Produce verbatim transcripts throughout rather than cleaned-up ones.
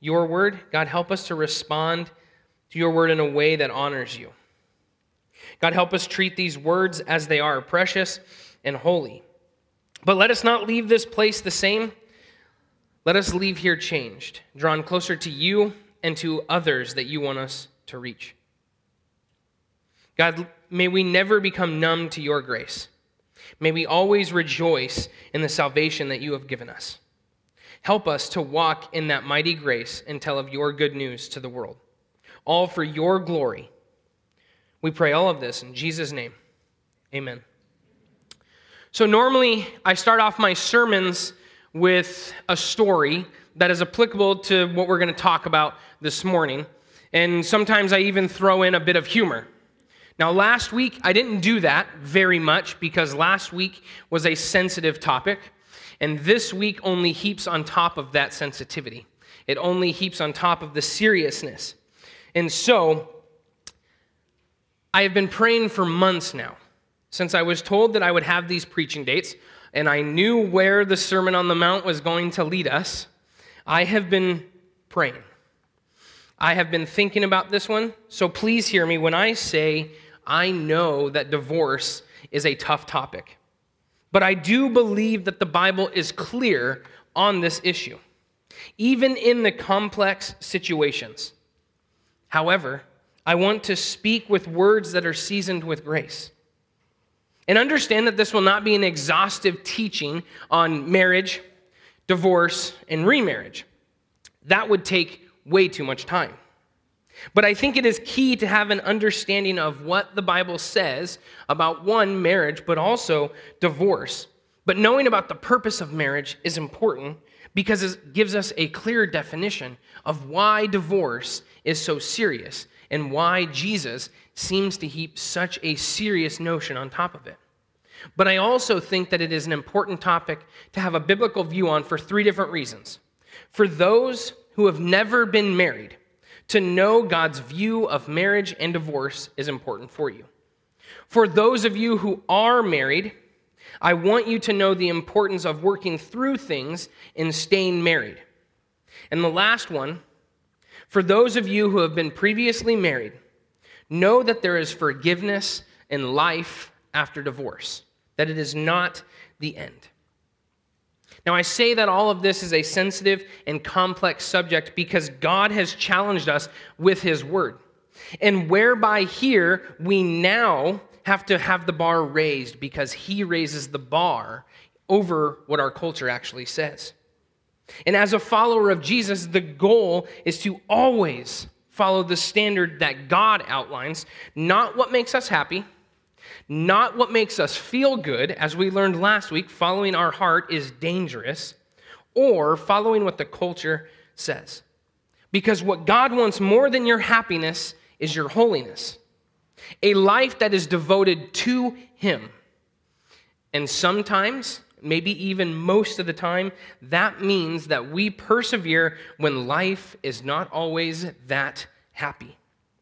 your word. God, help us to respond to your word in a way that honors you. God, help us treat these words as they are, precious and holy. But let us not leave this place the same. Let us leave here changed, drawn closer to you and to others that you want us to reach. God, may we never become numb to your grace. May we always rejoice in the salvation that you have given us. Help us to walk in that mighty grace and tell of your good news to the world, all for your glory. We pray all of this in Jesus' name. Amen. So normally I start off my sermons with a story that is applicable to what we're going to talk about this morning. And sometimes I even throw in a bit of humor. Now, last week, I didn't do that very much because last week was a sensitive topic, and this week only heaps on top of that sensitivity. It only heaps on top of the seriousness. And so, I have been praying for months now, since I was told that I would have these preaching dates, and I knew where the Sermon on the Mount was going to lead us. I have been praying. I have been thinking about this one, so please hear me when I say I know that divorce is a tough topic. But I do believe that the Bible is clear on this issue, even in the complex situations. However, I want to speak with words that are seasoned with grace. And understand that this will not be an exhaustive teaching on marriage, divorce, and remarriage. That would take way too much time. But I think it is key to have an understanding of what the Bible says about, one, marriage, but also divorce. But knowing about the purpose of marriage is important because it gives us a clear definition of why divorce is so serious and why Jesus seems to heap such a serious notion on top of it. But I also think that it is an important topic to have a biblical view on for three different reasons. For those who have never been married, to know God's view of marriage and divorce is important for you. For those of you who are married, I want you to know the importance of working through things and staying married. And the last one, for those of you who have been previously married, know that there is forgiveness and life after divorce, that it is not the end. Now, I say that all of this is a sensitive and complex subject because God has challenged us with his word. And whereby here, we now have to have the bar raised because he raises the bar over what our culture actually says. And as a follower of Jesus, the goal is to always follow the standard that God outlines, not what makes us happy, not what makes us feel good. As we learned last week, following our heart is dangerous, or following what the culture says. Because what God wants more than your happiness is your holiness, a life that is devoted to him. And sometimes, maybe even most of the time, that means that we persevere when life is not always that happy.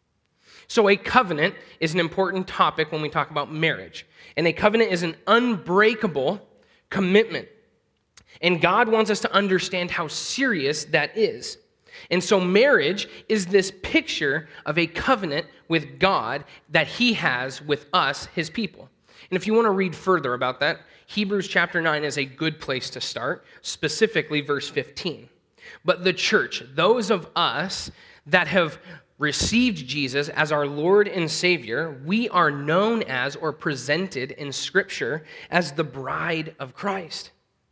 So a covenant is an important topic when we talk about marriage. And a covenant is an unbreakable commitment. And God wants us to understand how serious that is. And so marriage is this picture of a covenant with God that he has with us, his people. And if you want to read further about that, Hebrews chapter nine is a good place to start, specifically verse fifteen. But the church, those of us that have received Jesus as our Lord and Savior, we are known as or presented in Scripture as the bride of Christ.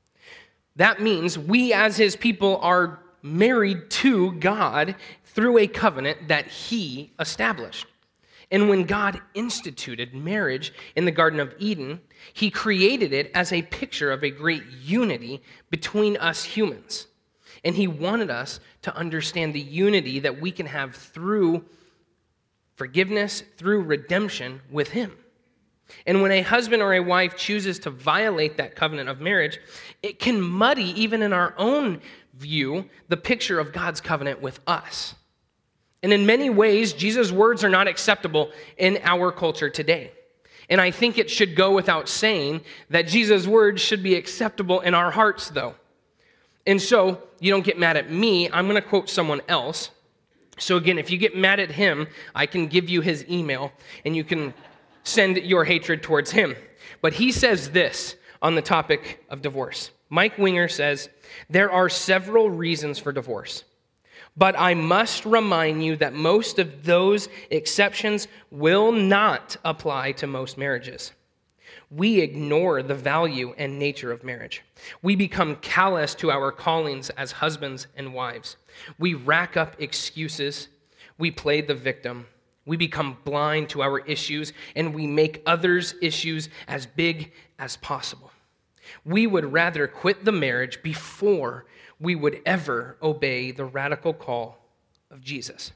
That means we as his people are married to God through a covenant that he established. And when God instituted marriage in the Garden of Eden, he created it as a picture of a great unity between us humans. And he wanted us to understand the unity that we can have through forgiveness, through redemption with him. And when a husband or a wife chooses to violate that covenant of marriage, it can muddy, even in our own view, the picture of God's covenant with us. And in many ways, Jesus' words are not acceptable in our culture today. And I think it should go without saying that Jesus' words should be acceptable in our hearts, though. And so you don't get mad at me. I'm going to quote someone else. So again, if you get mad at him, I can give you his email and you can send your hatred towards him. But he says this on the topic of divorce. Mike Winger says, there are several reasons for divorce, but I must remind you that most of those exceptions will not apply to most marriages. We ignore the value and nature of marriage. We become callous to our callings as husbands and wives. We rack up excuses. We play the victim. We become blind to our issues, and we make others' issues as big as possible. We would rather quit the marriage before we would ever obey the radical call of Jesus.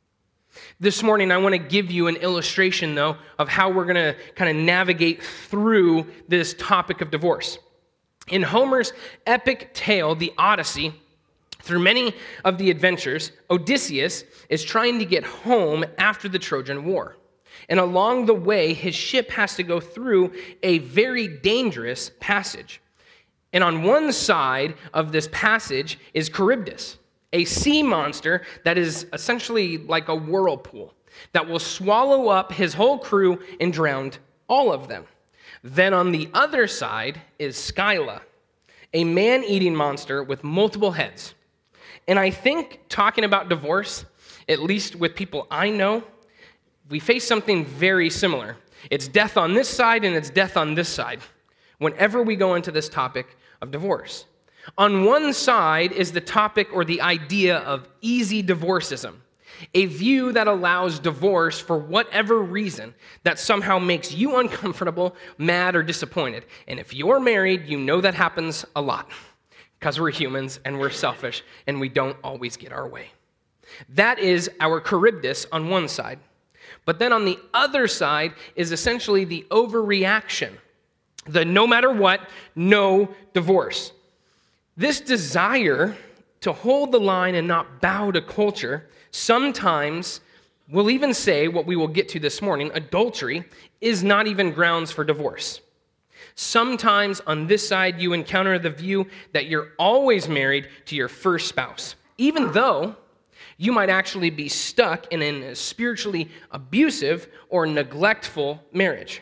This morning, I want to give you an illustration, though, of how we're going to kind of navigate through this topic of divorce. In Homer's epic tale, The Odyssey, through many of the adventures, Odysseus is trying to get home after the Trojan War. And along the way, his ship has to go through a very dangerous passage. And on one side of this passage is Charybdis, a sea monster that is essentially like a whirlpool that will swallow up his whole crew and drown all of them. Then on the other side is Scylla, a man-eating monster with multiple heads. And I think talking about divorce, at least with people I know, we face something very similar. It's death on this side and it's death on this side whenever we go into this topic of divorce. On one side is the topic or the idea of easy divorcism, a view that allows divorce for whatever reason that somehow makes you uncomfortable, mad, or disappointed. And if you're married, you know that happens a lot because we're humans and we're selfish and we don't always get our way. That is our Charybdis on one side. But then on the other side is essentially the overreaction, the no matter what, no divorce. This desire to hold the line and not bow to culture, sometimes we'll even say, what we will get to this morning, adultery is not even grounds for divorce. Sometimes on this side you encounter the view that you're always married to your first spouse, even though you might actually be stuck in a spiritually abusive or neglectful marriage.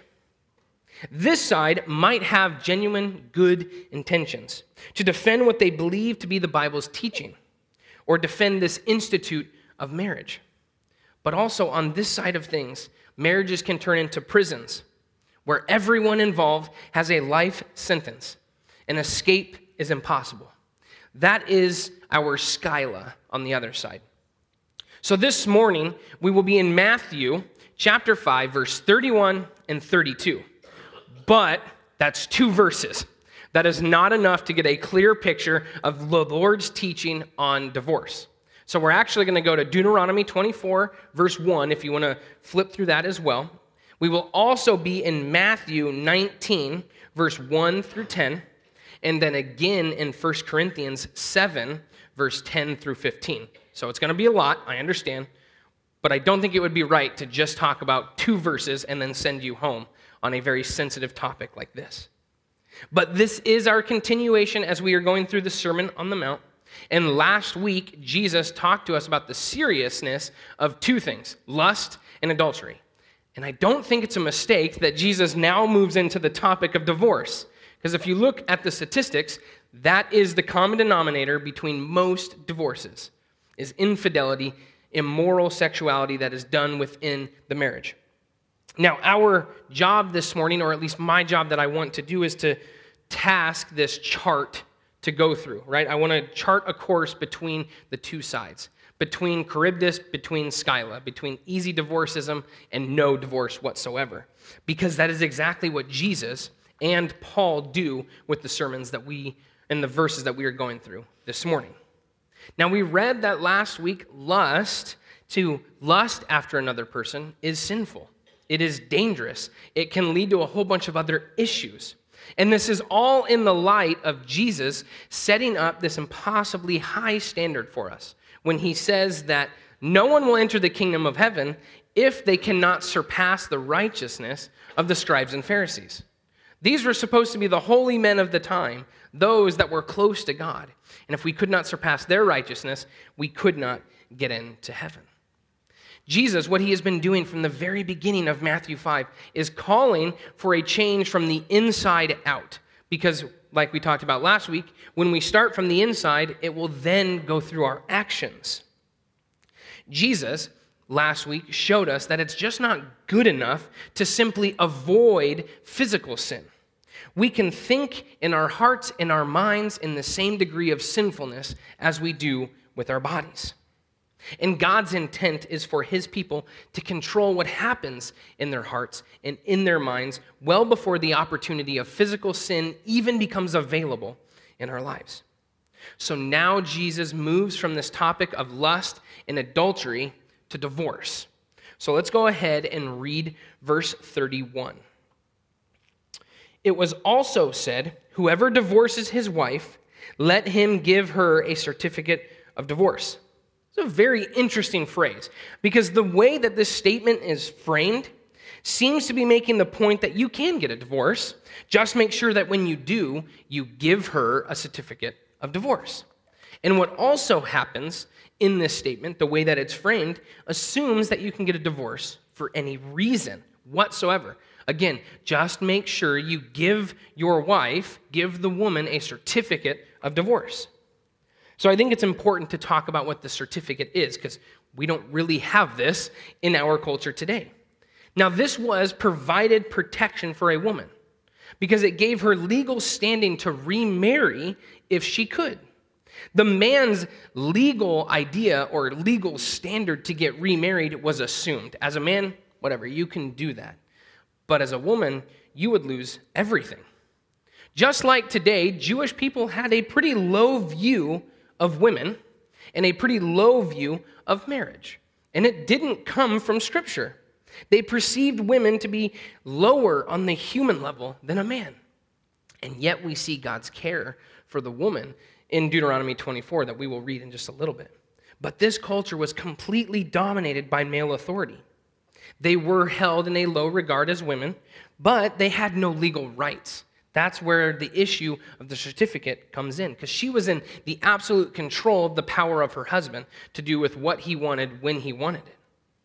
This side might have genuine good intentions to defend what they believe to be the Bible's teaching or defend this institute of marriage. But also on this side of things, marriages can turn into prisons where everyone involved has a life sentence and escape is impossible. That is our Scylla on the other side. So this morning, we will be in Matthew chapter five, verse thirty-one and thirty-two. But that's two verses. That is not enough to get a clear picture of the Lord's teaching on divorce. So we're actually going to go to Deuteronomy twenty-four, verse one, if you want to flip through that as well. We will also be in Matthew nineteen, verse one through ten, and then again in First Corinthians seven, verse ten through fifteen. So it's going to be a lot, I understand, but I don't think it would be right to just talk about two verses and then send you home on a very sensitive topic like this. But this is our continuation as we are going through the Sermon on the Mount. And last week, Jesus talked to us about the seriousness of two things, lust and adultery. And I don't think it's a mistake that Jesus now moves into the topic of divorce. Because if you look at the statistics, that is the common denominator between most divorces, is infidelity, immoral sexuality that is done within the marriage. Now, our job this morning, or at least my job that I want to do, is to task this chart to go through, right? I want to chart a course between the two sides, between Charybdis, between Scylla, between easy divorcism and no divorce whatsoever, because that is exactly what Jesus and Paul do with the sermons that we, and the verses that we are going through this morning. Now, we read that last week, lust, to lust after another person is sinful. It is dangerous. It can lead to a whole bunch of other issues. And this is all in the light of Jesus setting up this impossibly high standard for us when he says that no one will enter the kingdom of heaven if they cannot surpass the righteousness of the scribes and Pharisees. These were supposed to be the holy men of the time, those that were close to God. And if we could not surpass their righteousness, we could not get into heaven. Jesus, what he has been doing from the very beginning of Matthew five, is calling for a change from the inside out. Because, like we talked about last week, when we start from the inside, it will then go through our actions. Jesus, last week, showed us that it's just not good enough to simply avoid physical sin. We can think in our hearts and our minds in the same degree of sinfulness as we do with our bodies. And God's intent is for his people to control what happens in their hearts and in their minds well before the opportunity of physical sin even becomes available in our lives. So now Jesus moves from this topic of lust and adultery to divorce. So let's go ahead and read verse thirty-one. It was also said, whoever divorces his wife, let him give her a certificate of divorce. It's a very interesting phrase because the way that this statement is framed seems to be making the point that you can get a divorce. Just make sure that when you do, you give her a certificate of divorce. And what also happens in this statement, the way that it's framed, assumes that you can get a divorce for any reason whatsoever. Again, just make sure you give your wife, give the woman a certificate of divorce. So I think it's important to talk about what the certificate is because we don't really have this in our culture today. Now, this was provided protection for a woman because it gave her legal standing to remarry if she could. The man's legal idea or legal standard to get remarried was assumed. As a man, whatever, you can do that. But as a woman, you would lose everything. Just like today, Jewish people had a pretty low view of women and a pretty low view of marriage. And it didn't come from Scripture. They perceived women to be lower on the human level than a man. And yet we see God's care for the woman in Deuteronomy twenty-four that we will read in just a little bit. But this culture was completely dominated by male authority. They were held in a low regard as women, but they had no legal rights. That's where the issue of the certificate comes in, because she was in the absolute control of the power of her husband to do with what he wanted when he wanted it.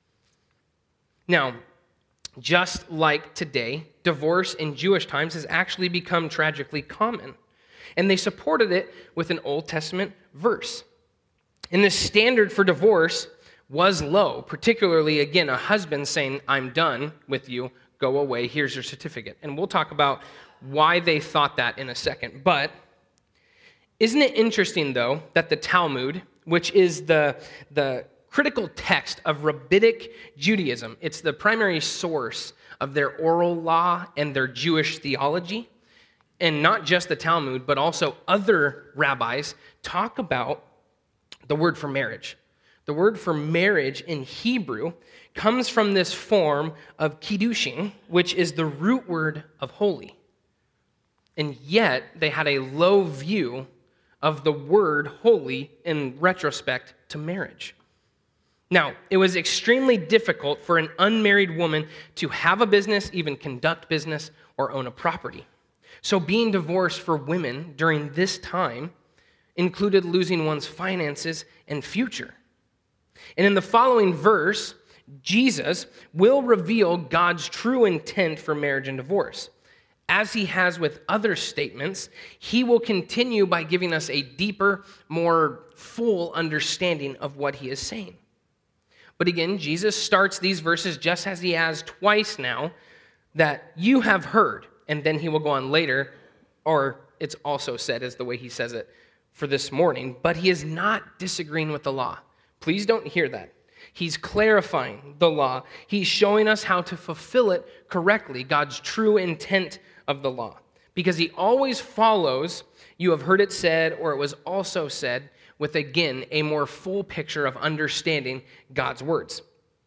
Now, just like today, divorce in Jewish times has actually become tragically common, and they supported it with an Old Testament verse. And the standard for divorce was low, particularly, again, a husband saying, I'm done with you, go away, here's your certificate. And we'll talk about why they thought that in a second. But isn't it interesting, though, that the Talmud, which is the, the critical text of rabbinic Judaism, it's the primary source of their oral law and their Jewish theology, and not just the Talmud, but also other rabbis talk about the word for marriage. The word for marriage in Hebrew comes from this form of kiddushin, which is the root word of holy. And yet, they had a low view of the word holy in retrospect to marriage. Now, it was extremely difficult for an unmarried woman to have a business, even conduct business, or own a property. So being divorced for women during this time included losing one's finances and future. And in the following verse, Jesus will reveal God's true intent for marriage and divorce. As he has with other statements, he will continue by giving us a deeper, more full understanding of what he is saying. But again, Jesus starts these verses just as he has twice now, that you have heard, and then he will go on later, or it's also said as the way he says it for this morning, but he is not disagreeing with the law. Please don't hear that. He's clarifying the law. He's showing us how to fulfill it correctly, God's true intent of the law. Because he always follows, you have heard it said, or it was also said, with, again, a more full picture of understanding God's words.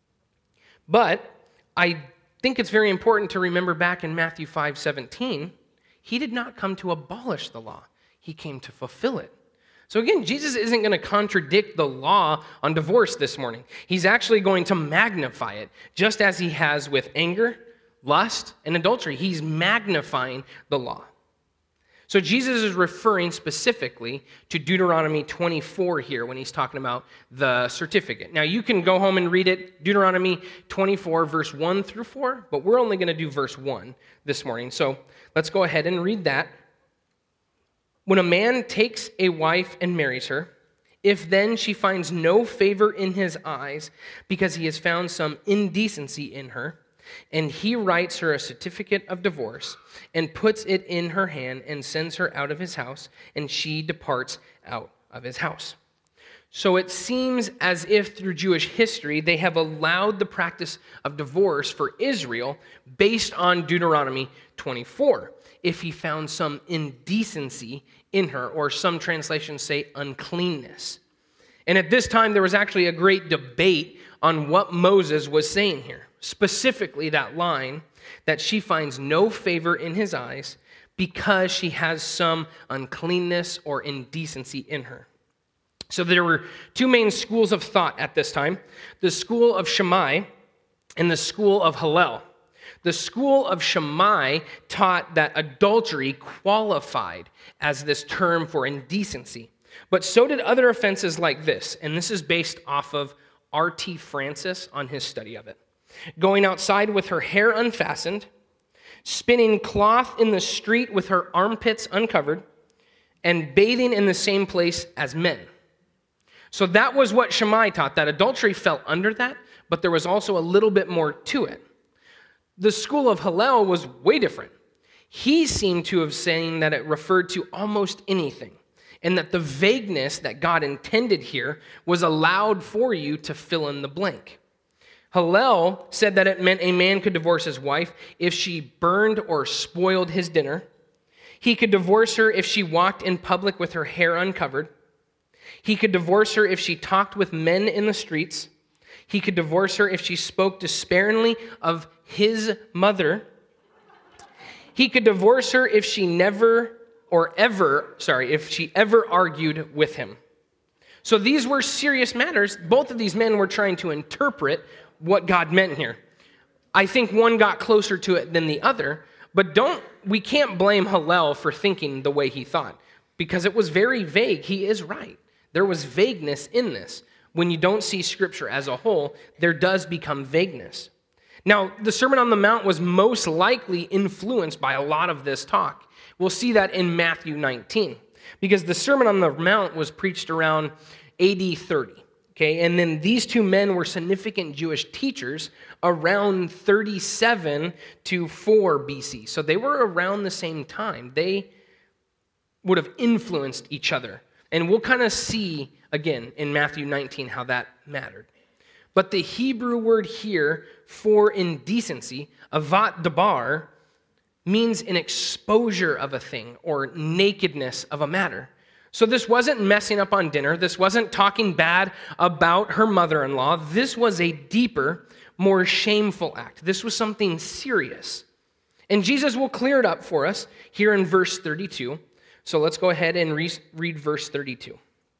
But I think it's very important to remember back in Matthew five seventeen, he did not come to abolish the law. He came to fulfill it. So again, Jesus isn't going to contradict the law on divorce this morning. He's actually going to magnify it, just as he has with anger, lust and adultery. He's magnifying the law. So Jesus is referring specifically to Deuteronomy twenty-four here when he's talking about the certificate. Now, you can go home and read it, Deuteronomy twenty-four, verse one through four, but we're only going to do verse one this morning. So let's go ahead and read that. When a man takes a wife and marries her, if then she finds no favor in his eyes because he has found some indecency in her, and he writes her a certificate of divorce and puts it in her hand and sends her out of his house, and she departs out of his house. So it seems as if through Jewish history, they have allowed the practice of divorce for Israel based on Deuteronomy twenty-four. If he found some indecency in her, or some translations say uncleanness. And at this time, there was actually a great debate on what Moses was saying here. Specifically that line that she finds no favor in his eyes because she has some uncleanness or indecency in her. So there were two main schools of thought at this time, the school of Shammai and the school of Hillel. The school of Shammai taught that adultery qualified as this term for indecency, but so did other offenses like this, and this is based off of R T Francis on his study of it. Going outside with her hair unfastened, spinning cloth in the street with her armpits uncovered, and bathing in the same place as men. So that was what Shammai taught, that adultery fell under that, but there was also a little bit more to it. The school of Hillel was way different. He seemed to have saying that it referred to almost anything, and that the vagueness that God intended here was allowed for you to fill in the blank. Hillel said that it meant a man could divorce his wife if she burned or spoiled his dinner. He could divorce her if she walked in public with her hair uncovered. He could divorce her if she talked with men in the streets. He could divorce her if she spoke despairingly of his mother. He could divorce her if she never or ever, sorry, if she ever argued with him. So these were serious matters. Both of these men were trying to interpret what God meant here. I think one got closer to it than the other, but don't we can't blame Hillel for thinking the way he thought, because it was very vague. He is right. There was vagueness in this. When you don't see Scripture as a whole, there does become vagueness. Now, the Sermon on the Mount was most likely influenced by a lot of this talk. We'll see that in Matthew nineteen, because the Sermon on the Mount was preached around A D thirty. Okay, and then these two men were significant Jewish teachers around thirty-seven to four B C. So they were around the same time. They would have influenced each other. And we'll kind of see, again, in Matthew nineteen how that mattered. But the Hebrew word here for indecency, avat dabar, means an exposure of a thing or nakedness of a matter. So this wasn't messing up on dinner. This wasn't talking bad about her mother-in-law. This was a deeper, more shameful act. This was something serious. And Jesus will clear it up for us here in verse thirty-two. So let's go ahead and re- read verse thirty-two.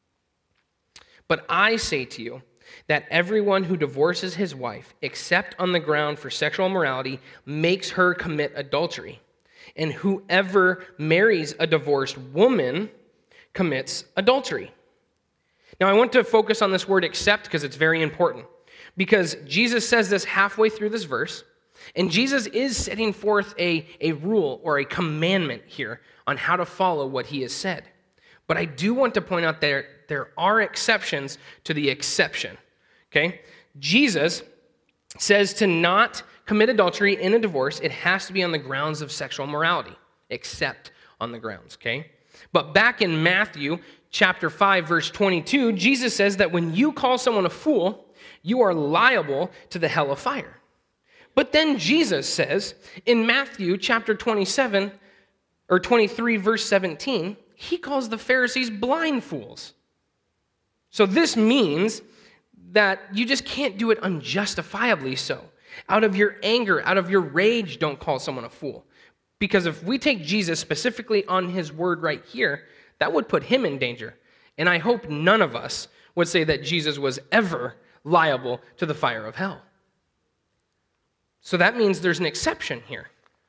But I say to you that everyone who divorces his wife, except on the ground for sexual immorality, makes her commit adultery. And whoever marries a divorced woman commits adultery. Now, I want to focus on this word except because it's very important. Because Jesus says this halfway through this verse, and Jesus is setting forth a, a rule or a commandment here on how to follow what he has said. But I do want to point out there there are exceptions to the exception. Okay? Jesus says to not commit adultery in a divorce, it has to be on the grounds of sexual morality, except on the grounds, okay? But back in Matthew chapter five, verse twenty-two, Jesus says that when you call someone a fool, you are liable to the hell of fire. But then Jesus says in Matthew chapter twenty-seven, or twenty-three, verse seventeen, he calls the Pharisees blind fools. So this means that you just can't do it unjustifiably so. Out of your anger, out of your rage, don't call someone a fool. Because if we take Jesus specifically on his word right here, that would put him in danger. And I hope none of us would say that Jesus was ever liable to the fire of hell. So that means there's an exception here.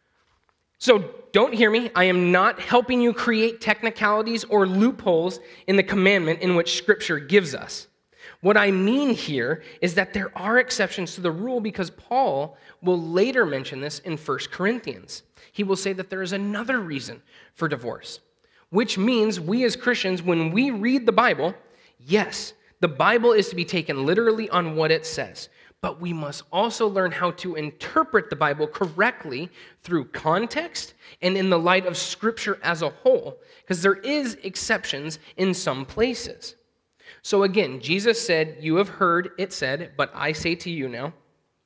So don't hear me. I am not helping you create technicalities or loopholes in the commandment in which Scripture gives us. What I mean here is that there are exceptions to the rule because Paul will later mention this in First Corinthians. He will say that there is another reason for divorce, which means we as Christians, when we read the Bible, yes, the Bible is to be taken literally on what it says, but we must also learn how to interpret the Bible correctly through context and in the light of Scripture as a whole, because there is exceptions in some places. So again, Jesus said, "You have heard it said, but I say to you now."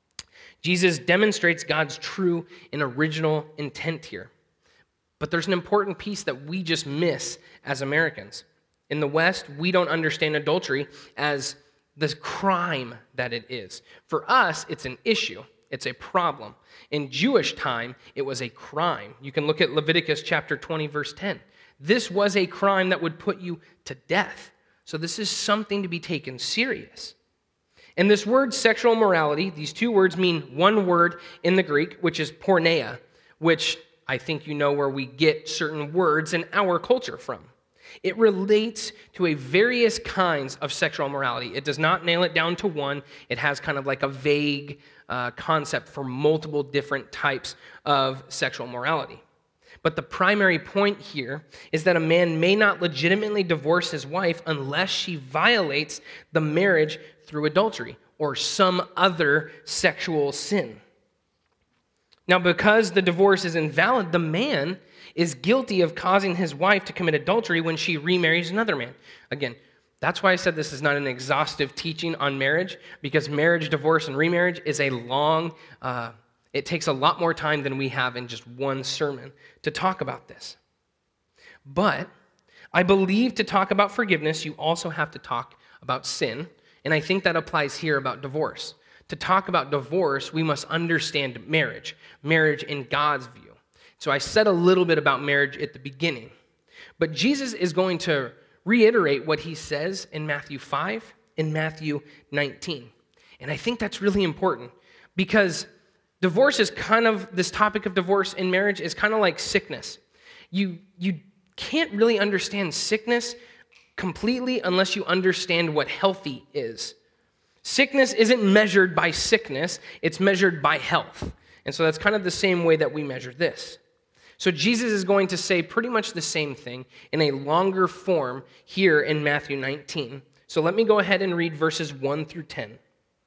Jesus demonstrates God's true and original intent here. But there's an important piece that we just miss as Americans. In the West, we don't understand adultery as the crime that it is. For us, it's an issue. It's a problem. In Jewish time, it was a crime. You can look at Leviticus chapter twenty, verse ten. This was a crime that would put you to death. So this is something to be taken serious. And this word sexual morality, these two words mean one word in the Greek, which is porneia, which I think you know where we get certain words in our culture from. It relates to a various kinds of sexual morality. It does not nail it down to one. It has kind of like a vague uh, concept for multiple different types of sexual morality. But the primary point here is that a man may not legitimately divorce his wife unless she violates the marriage through adultery or some other sexual sin. Now, because the divorce is invalid, the man is guilty of causing his wife to commit adultery when she remarries another man. Again, that's why I said this is not an exhaustive teaching on marriage, because marriage, divorce, and remarriage is a long, uh, it takes a lot more time than we have in just one sermon to talk about this. But I believe to talk about forgiveness, you also have to talk about sin, and I think that applies here about divorce. To talk about divorce, we must understand marriage, marriage in God's view. So I said a little bit about marriage at the beginning, but Jesus is going to reiterate what he says in Matthew five and Matthew nineteen. And I think that's really important because divorce is kind of, this topic of divorce in marriage is kind of like sickness. You, you can't really understand sickness completely unless you understand what healthy is. Sickness isn't measured by sickness, it's measured by health. And so that's kind of the same way that we measure this. So Jesus is going to say pretty much the same thing in a longer form here in Matthew nineteen. So let me go ahead and read verses one through ten.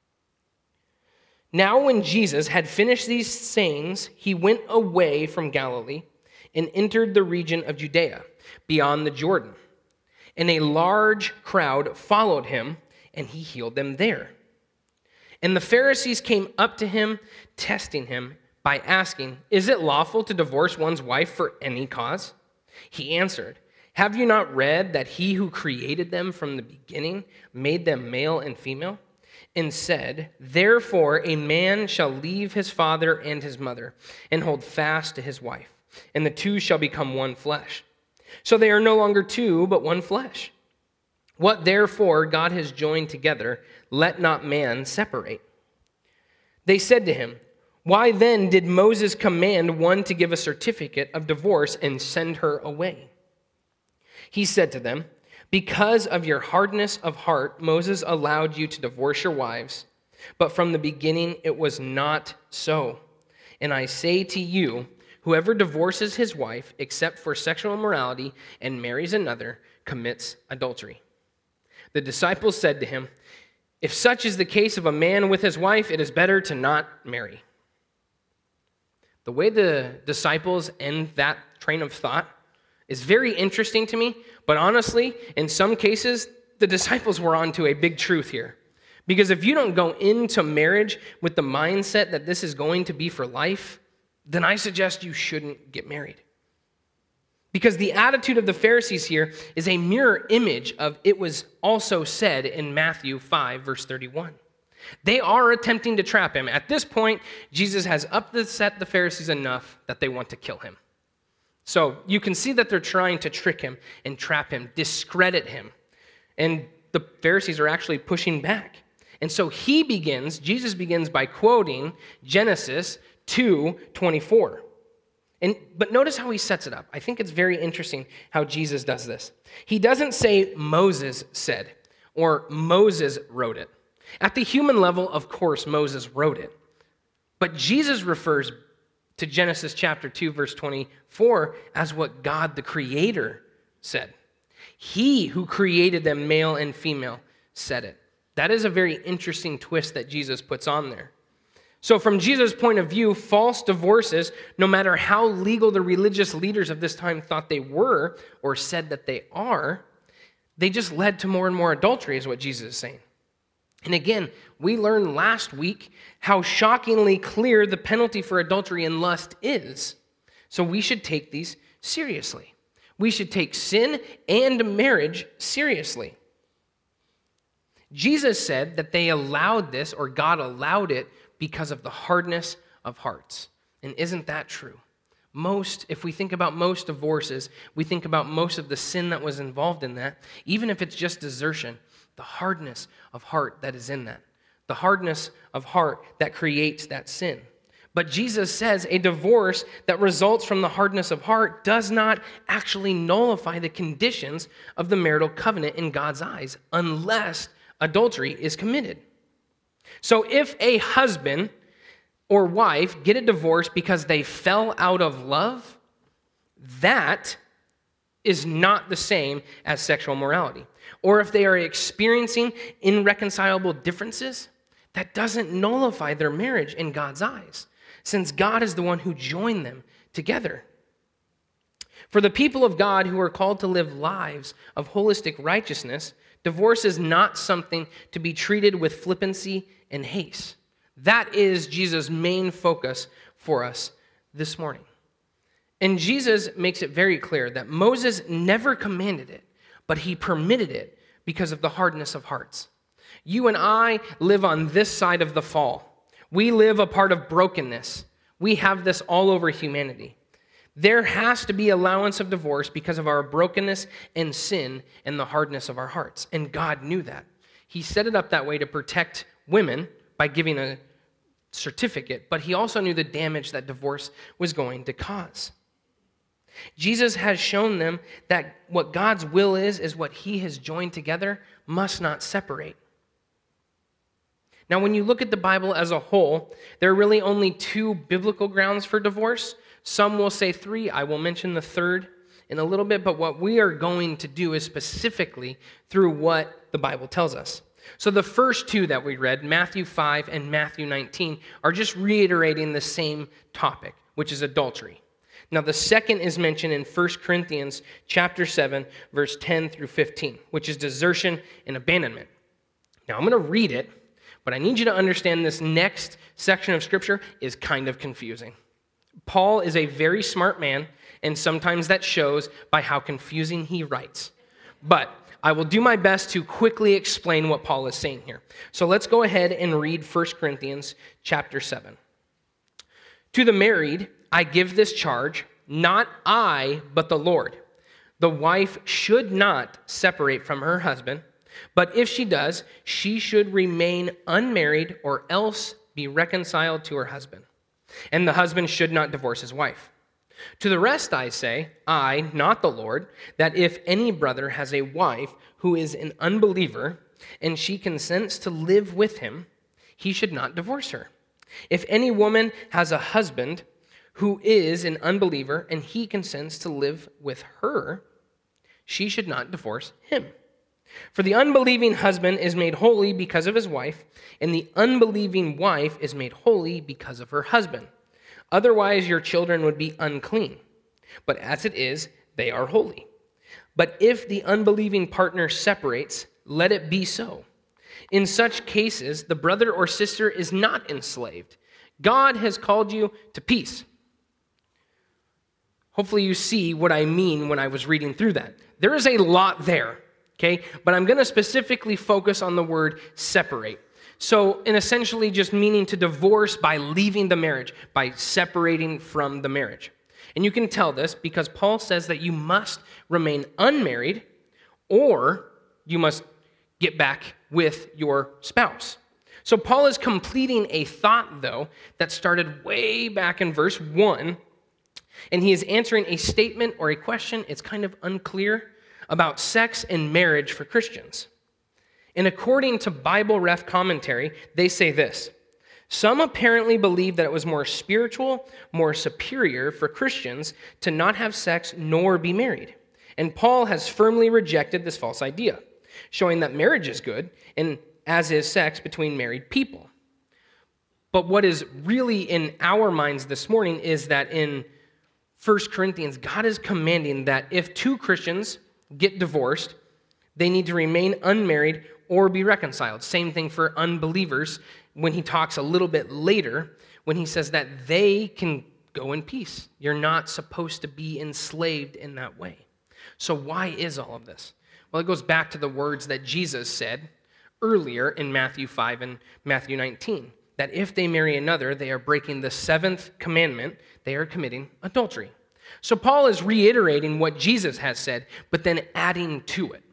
Now when Jesus had finished these sayings, he went away from Galilee and entered the region of Judea, beyond the Jordan. And a large crowd followed him, and he healed them there. And the Pharisees came up to him, testing him by asking, "Is it lawful to divorce one's wife for any cause?" He answered, "Have you not read that he who created them from the beginning made them male and female? And said, 'Therefore a man shall leave his father and his mother, and hold fast to his wife, and the two shall become one flesh.' So they are no longer two, but one flesh. What therefore God has joined together, let not man separate." They said to him, "Why then did Moses command one to give a certificate of divorce and send her away?" He said to them, "Because of your hardness of heart, Moses allowed you to divorce your wives, but from the beginning it was not so. And I say to you, whoever divorces his wife except for sexual immorality and marries another commits adultery." The disciples said to him, "If such is the case of a man with his wife, it is better to not marry." The way the disciples end that train of thought is very interesting to me, but honestly, in some cases, the disciples were onto a big truth here. Because if you don't go into marriage with the mindset that this is going to be for life, then I suggest you shouldn't get married. Because the attitude of the Pharisees here is a mirror image of it was also said in Matthew five, verse thirty-one. They are attempting to trap him. At this point, Jesus has upset the Pharisees enough that they want to kill him. So you can see that they're trying to trick him and trap him, discredit him. And the Pharisees are actually pushing back. And so he begins, Jesus begins by quoting Genesis two twenty-four. And, but notice how he sets it up. I think it's very interesting how Jesus does this. He doesn't say Moses said or Moses wrote it. At the human level, of course, Moses wrote it. But Jesus refers to Genesis chapter two, verse twenty-four as what God the Creator said. He who created them, male and female, said it. That is a very interesting twist that Jesus puts on there. So from Jesus' point of view, false divorces, no matter how legal the religious leaders of this time thought they were or said that they are, they just led to more and more adultery, is what Jesus is saying. And again, we learned last week how shockingly clear the penalty for adultery and lust is. So we should take these seriously. We should take sin and marriage seriously. Jesus said that they allowed this, or God allowed it, because of the hardness of hearts. And isn't that true? Most, if we think about most divorces, we think about most of the sin that was involved in that, even if it's just desertion, the hardness of heart that is in that. The hardness of heart that creates that sin. But Jesus says a divorce that results from the hardness of heart does not actually nullify the conditions of the marital covenant in God's eyes, unless adultery is committed. So if a husband or wife get a divorce because they fell out of love, that is not the same as sexual morality. Or if they are experiencing irreconcilable differences, that doesn't nullify their marriage in God's eyes, since God is the one who joined them together. For the people of God who are called to live lives of holistic righteousness, divorce is not something to be treated with flippancy and haste. That is Jesus' main focus for us this morning. And Jesus makes it very clear that Moses never commanded it, but he permitted it because of the hardness of hearts. You and I live on this side of the fall. We live a part of brokenness. We have this all over humanity. There has to be allowance of divorce because of our brokenness and sin and the hardness of our hearts. And God knew that. He set it up that way to protect women by giving a certificate, but he also knew the damage that divorce was going to cause. Jesus has shown them that what God's will is, is what he has joined together must not separate. Now, when you look at the Bible as a whole, there are really only two biblical grounds for divorce. Some will say three. I will mention the third in a little bit, but what we are going to do is specifically through what the Bible tells us. So the first two that we read, Matthew five and Matthew nineteen, are just reiterating the same topic, which is adultery. Now, the second is mentioned in First Corinthians chapter seven, verse ten through fifteen, which is desertion and abandonment. Now, I'm going to read it, but I need you to understand this next section of Scripture is kind of confusing. Paul is a very smart man, and sometimes that shows by how confusing he writes. But I will do my best to quickly explain what Paul is saying here. So let's go ahead and read First Corinthians chapter seven. To the married, I give this charge, not I, but the Lord. The wife should not separate from her husband, but if she does, she should remain unmarried or else be reconciled to her husband. And the husband should not divorce his wife. To the rest I say, I, not the Lord, that if any brother has a wife who is an unbeliever, and she consents to live with him, he should not divorce her. If any woman has a husband who is an unbeliever, and he consents to live with her, she should not divorce him. For the unbelieving husband is made holy because of his wife, and the unbelieving wife is made holy because of her husband. Otherwise, your children would be unclean. But as it is, they are holy. But if the unbelieving partner separates, let it be so. In such cases, the brother or sister is not enslaved. God has called you to peace. Hopefully you see what I mean when I was reading through that. There is a lot there, okay? But I'm going to specifically focus on the word separate. So, in essentially just meaning to divorce by leaving the marriage, by separating from the marriage. And you can tell this because Paul says that you must remain unmarried or you must get back with your spouse. So Paul is completing a thought, though, that started way back in verse one, and he is answering a statement or a question, it's kind of unclear, about sex and marriage for Christians. And according to Bible Ref commentary, they say this: some apparently believe that it was more spiritual, more superior for Christians to not have sex nor be married. And Paul has firmly rejected this false idea, showing that marriage is good, and as is sex between married people. But what is really in our minds this morning is that in First Corinthians, God is commanding that if two Christians get divorced, they need to remain unmarried or be reconciled. Same thing for unbelievers when he talks a little bit later, when he says that they can go in peace. You're not supposed to be enslaved in that way. So why is all of this? Well, it goes back to the words that Jesus said earlier in Matthew five and Matthew nineteen, that if they marry another, they are breaking the seventh commandment, they are committing adultery. So Paul is reiterating what Jesus has said, but then adding to it.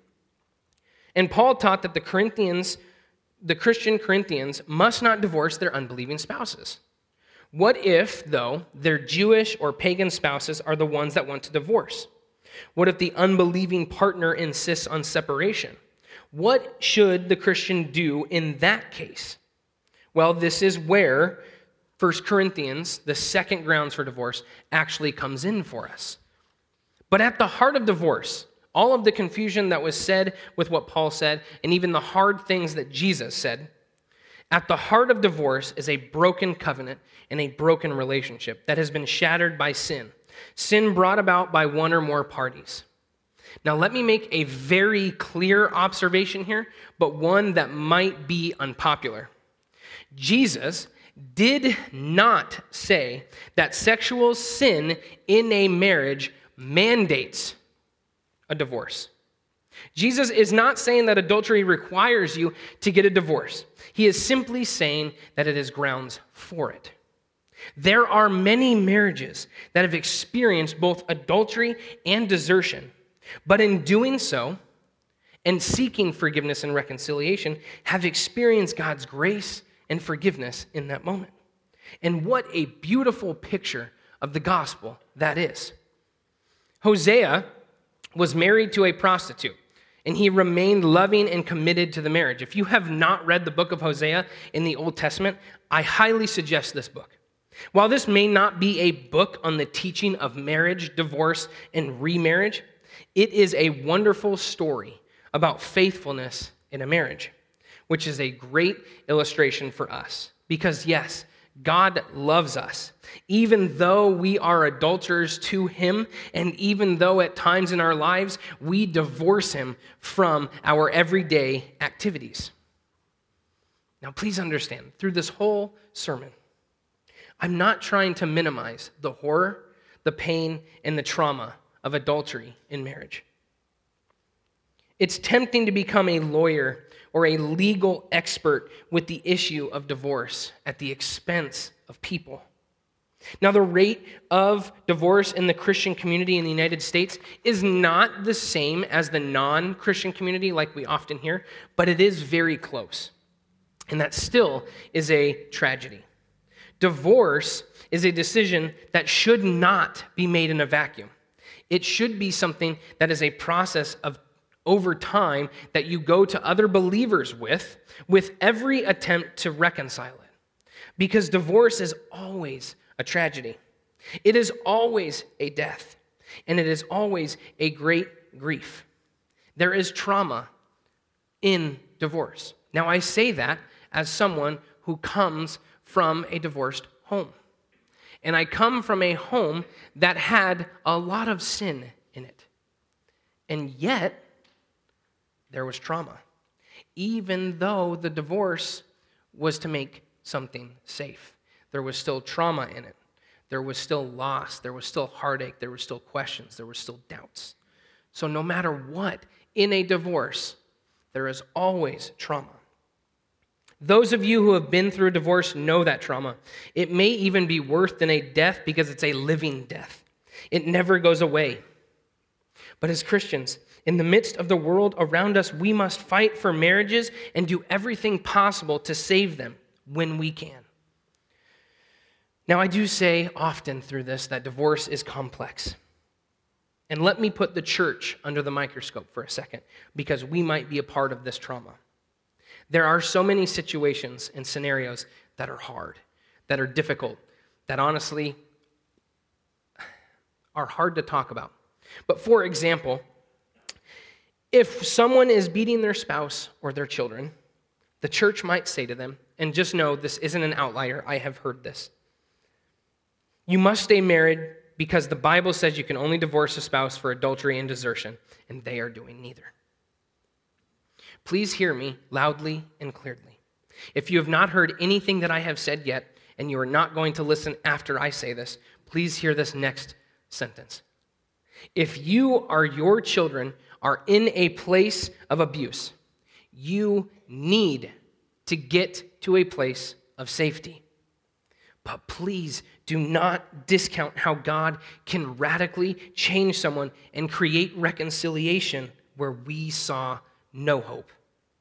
And Paul taught that the Corinthians, the Christian Corinthians, must not divorce their unbelieving spouses. What if, though, their Jewish or pagan spouses are the ones that want to divorce? What if the unbelieving partner insists on separation? What should the Christian do in that case? Well, this is where First Corinthians, the second grounds for divorce, actually comes in for us. But at the heart of divorce, all of the confusion that was said with what Paul said, and even the hard things that Jesus said, at the heart of divorce is a broken covenant and a broken relationship that has been shattered by sin. Sin brought about by one or more parties. Now, let me make a very clear observation here, but one that might be unpopular. Jesus did not say that sexual sin in a marriage mandates a divorce. Jesus is not saying that adultery requires you to get a divorce. He is simply saying that it is grounds for it. There are many marriages that have experienced both adultery and desertion, but in doing so and seeking forgiveness and reconciliation, have experienced God's grace and forgiveness in that moment. And what a beautiful picture of the gospel that is. Hosea was married to a prostitute, and he remained loving and committed to the marriage. If you have not read the book of Hosea in the Old Testament, I highly suggest this book. While this may not be a book on the teaching of marriage, divorce, and remarriage, it is a wonderful story about faithfulness in a marriage, which is a great illustration for us. Because yes, God loves us, even though we are adulterers to him, and even though at times in our lives we divorce him from our everyday activities. Now, please understand, through this whole sermon, I'm not trying to minimize the horror, the pain, and the trauma of adultery in marriage. It's tempting to become a lawyer or a legal expert with the issue of divorce at the expense of people. Now, the rate of divorce in the Christian community in the United States is not the same as the non-Christian community like we often hear, but it is very close. And that still is a tragedy. Divorce is a decision that should not be made in a vacuum. It should be something that is a process of over time that you go to other believers with, with every attempt to reconcile it. Because divorce is always a tragedy. It is always a death. And it is always a great grief. There is trauma in divorce. Now, I say that as someone who comes from a divorced home. And I come from a home that had a lot of sin in it. And yet, there was trauma, even though the divorce was to make something safe. There was still trauma in it. There was still loss. There was still heartache. There were still questions. There were still doubts. So no matter what, in a divorce, there is always trauma. Those of you who have been through a divorce know that trauma. It may even be worse than a death because it's a living death. It never goes away. But as Christians, in the midst of the world around us, we must fight for marriages and do everything possible to save them when we can. Now, I do say often through this that divorce is complex. And let me put the church under the microscope for a second, because we might be a part of this trauma. There are so many situations and scenarios that are hard, that are difficult, that honestly are hard to talk about. But for example, if someone is beating their spouse or their children, the church might say to them, and just know this isn't an outlier, I have heard this, you must stay married because the Bible says you can only divorce a spouse for adultery and desertion, and they are doing neither. Please hear me loudly and clearly. If you have not heard anything that I have said yet, and you are not going to listen after I say this, please hear this next sentence. If you or your children are in a place of abuse, you need to get to a place of safety. But please do not discount how God can radically change someone and create reconciliation where we saw no hope.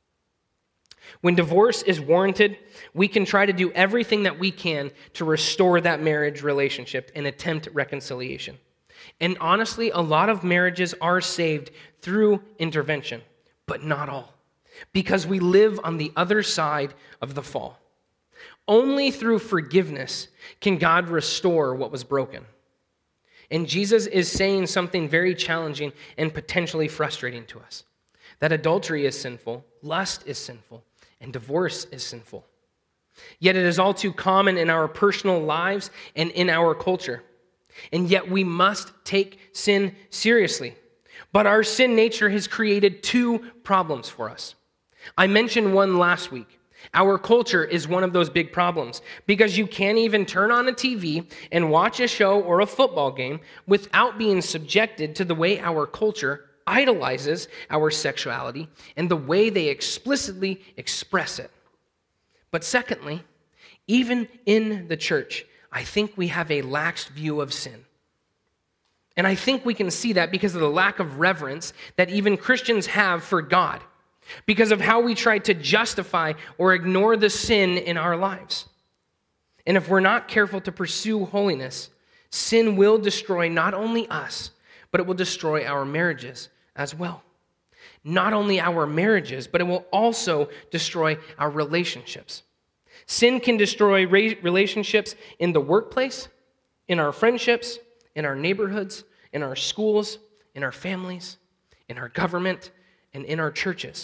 When divorce is warranted, we can try to do everything that we can to restore that marriage relationship and attempt reconciliation. And honestly, a lot of marriages are saved through intervention, but not all, because we live on the other side of the fall. Only through forgiveness can God restore what was broken. And Jesus is saying something very challenging and potentially frustrating to us, that adultery is sinful, lust is sinful, and divorce is sinful. Yet it is all too common in our personal lives and in our culture. And yet we must take sin seriously. But our sin nature has created two problems for us. I mentioned one last week. Our culture is one of those big problems because you can't even turn on a T V and watch a show or a football game without being subjected to the way our culture idolizes our sexuality and the way they explicitly express it. But secondly, even in the church, I think we have a lax view of sin. And I think we can see that because of the lack of reverence that even Christians have for God, because of how we try to justify or ignore the sin in our lives. And if we're not careful to pursue holiness, sin will destroy not only us, but it will destroy our marriages as well. Not only our marriages, but it will also destroy our relationships. Sin can destroy relationships in the workplace, in our friendships, in our neighborhoods, in our schools, in our families, in our government, and in our churches.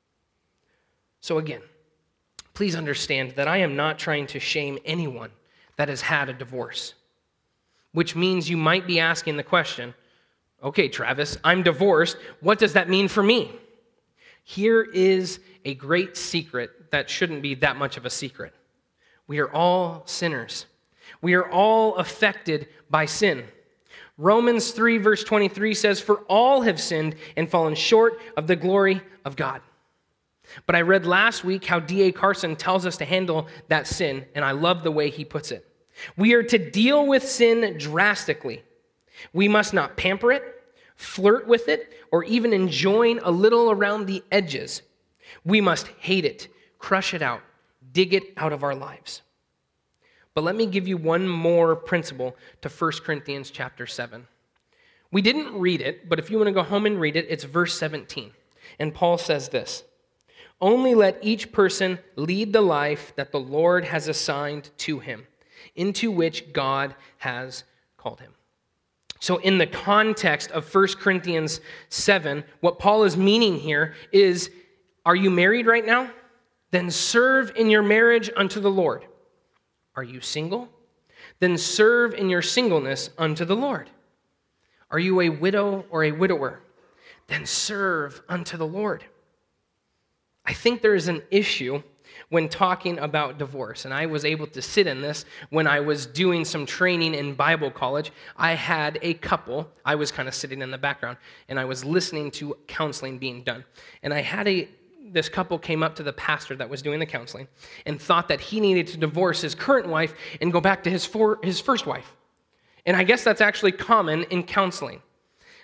So again, please understand that I am not trying to shame anyone that has had a divorce, which means you might be asking the question, okay, Travis, I'm divorced. What does that mean for me? Here is a great secret that shouldn't be that much of a secret. We are all sinners. We are all affected by sin. Romans three verse twenty-three says, "For all have sinned and fallen short of the glory of God." But I read last week how D A Carson tells us to handle that sin, and I love the way he puts it. We are to deal with sin drastically. We must not pamper it, flirt with it, or even enjoy a little around the edges. We must hate it, crush it out, dig it out of our lives. But let me give you one more principle to First Corinthians chapter seven. We didn't read it, but if you want to go home and read it, it's verse seventeen. And Paul says this, "Only let each person lead the life that the Lord has assigned to him, into which God has called him." So in the context of First Corinthians seven, what Paul is meaning here is, are you married right now? Then serve in your marriage unto the Lord. Are you single? Then serve in your singleness unto the Lord. Are you a widow or a widower? Then serve unto the Lord. I think there is an issue when talking about divorce, and I was able to sit in this when I was doing some training in Bible college. I had a couple, I was kind of sitting in the background, and I was listening to counseling being done. And I had a, this couple came up to the pastor that was doing the counseling and thought that he needed to divorce his current wife and go back to his, for, his first wife. And I guess that's actually common in counseling.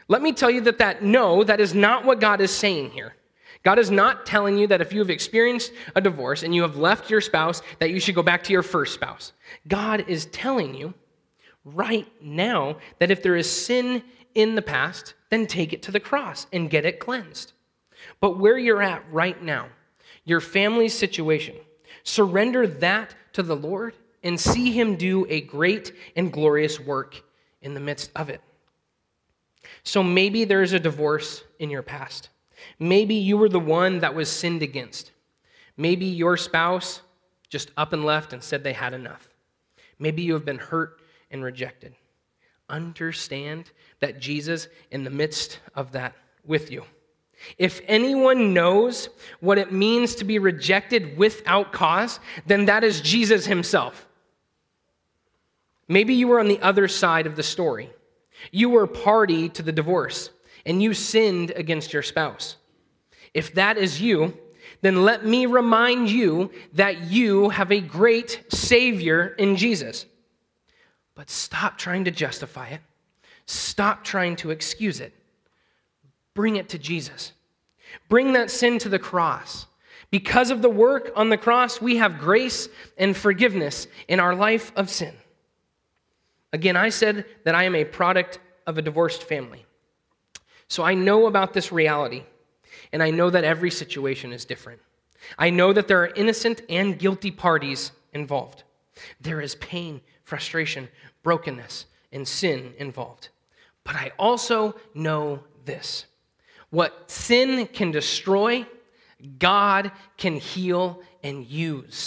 Let me tell you that that no, that is not what God is saying here. God is not telling you that if you have experienced a divorce and you have left your spouse, that you should go back to your first spouse. God is telling you right now that if there is sin in the past, then take it to the cross and get it cleansed. But where you're at right now, your family's situation, surrender that to the Lord and see him do a great and glorious work in the midst of it. So maybe there's a divorce in your past. Maybe you were the one that was sinned against. Maybe your spouse just up and left and said they had enough. Maybe you have been hurt and rejected. Understand that Jesus in the midst of that with you. If anyone knows what it means to be rejected without cause, then that is Jesus himself. Maybe you were on the other side of the story. You were party to the divorce, and you sinned against your spouse. If that is you, then let me remind you that you have a great Savior in Jesus. But stop trying to justify it. Stop trying to excuse it. Bring it to Jesus. Bring that sin to the cross. Because of the work on the cross, we have grace and forgiveness in our life of sin. Again, I said that I am a product of a divorced family. So I know about this reality, and I know that every situation is different. I know that there are innocent and guilty parties involved. There is pain, frustration, brokenness, and sin involved. But I also know this. What sin can destroy, God can heal and use.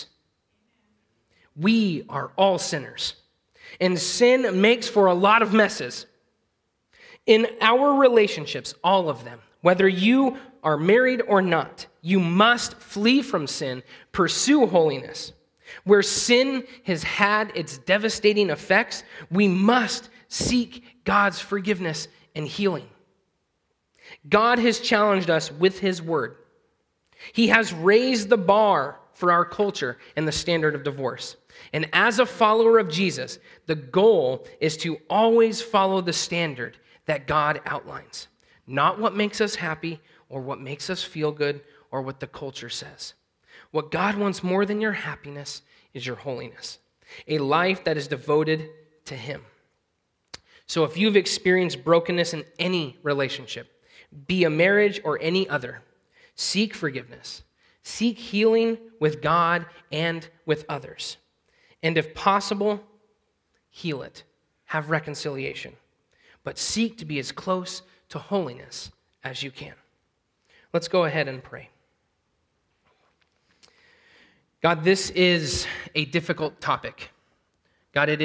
We are all sinners. And sin makes for a lot of messes. In our relationships, all of them, whether you are married or not, you must flee from sin, pursue holiness. Where sin has had its devastating effects, we must seek God's forgiveness and healing. God has challenged us with his word. He has raised the bar for our culture and the standard of divorce. And as a follower of Jesus, the goal is to always follow the standard that God outlines, not what makes us happy or what makes us feel good or what the culture says. What God wants more than your happiness is your holiness, a life that is devoted to him. So if you've experienced brokenness in any relationship, be a marriage or any other, seek forgiveness, seek healing with God and with others. And if possible, heal it. Have reconciliation. But seek to be as close to holiness as you can. Let's go ahead and pray. God, this is a difficult topic. God, it is